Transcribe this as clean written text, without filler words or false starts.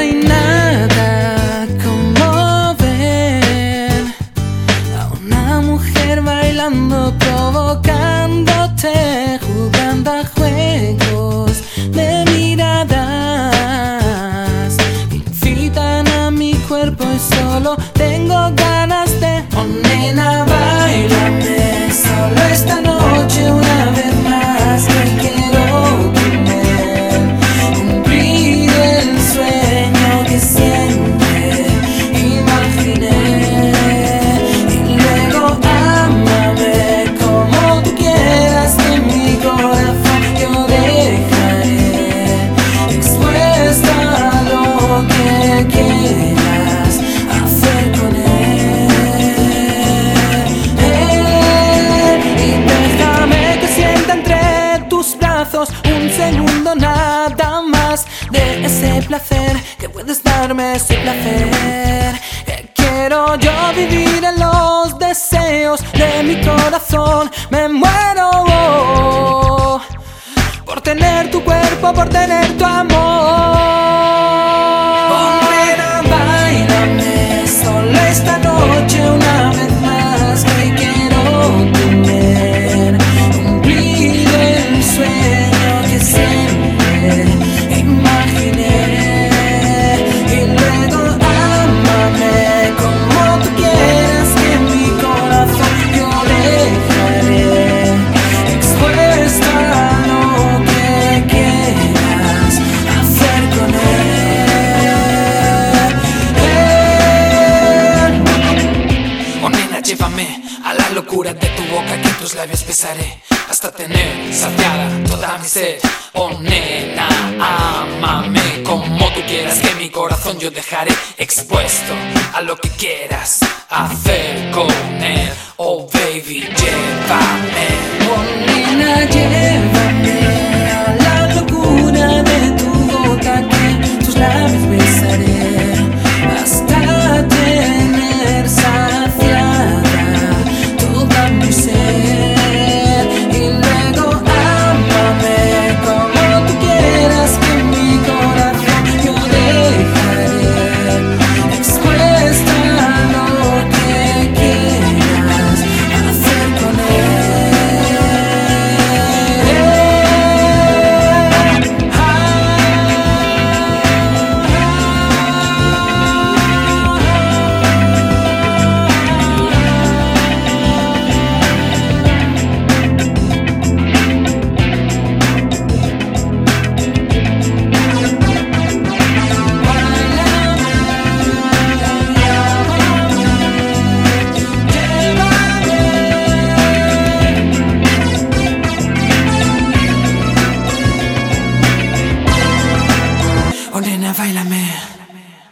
hay nada como ver a una mujer bailando, provocándote, jugando a juegos de miradas. Invitan a mi cuerpo y solo tengo ganas de: oh nena, bailame solo esta noche una vez más, que quiero tener, cumplir el sueño que siempre imaginé. Y luego ámame como tú quieras, que en mi corazón yo dejaré expuesta lo que quieras hacer con él. Y déjame que sienta entre tus brazos un segundo nada más de ese placer que puedes darme, ese placer que quiero yo vivir en los deseos de mi corazón. Me muero por tener tu cuerpo, por tener tu amor. Oh, nena, báilame solo esta noche una vez más, que quiero tener, cumplir el sueño que siempre imaginé. Y luego ámame como tú quieras, que en mi corazón yo dejaré expuesta lo que quieras hacer con él. Oh nena, llévame a la locura de tu boca, que tus labios besaré hasta tener saciada toda mi sed. Oh nena, ámame como tú quieras, que mi corazón yo dejaré expuesto a lo que quieras hacer con él. Oh baby, llévame. Oh nena, llévame